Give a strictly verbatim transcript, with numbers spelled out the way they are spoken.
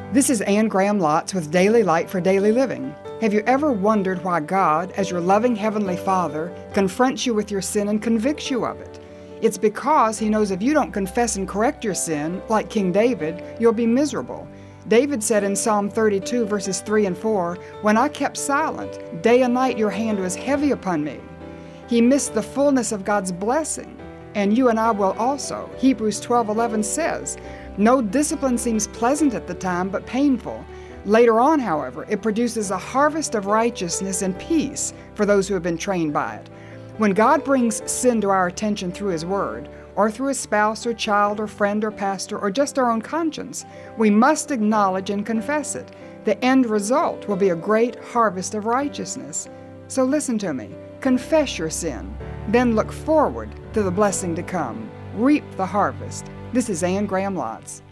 This is Anne Graham Lotz with Daily Light for Daily Living. Have you ever wondered why God, as your loving Heavenly Father, confronts you with your sin and convicts you of it? It's because He knows if you don't confess and correct your sin, like King David, you'll be miserable. David said in Psalm thirty-two, verses three and four, "When I kept silent, day and night your hand was heavy upon me." He missed the fullness of God's blessing, and you and I will also. Hebrews twelve eleven says, "No discipline seems pleasant at the time, but painful. Later on, however, it produces a harvest of righteousness and peace for those who have been trained by it." When God brings sin to our attention through His Word, or through a spouse or child or friend or pastor or just our own conscience, we must acknowledge and confess it. The end result will be a great harvest of righteousness. So listen to me. Confess your sin. Then look forward to the blessing to come. Reap the harvest. This is Anne Graham Lotz.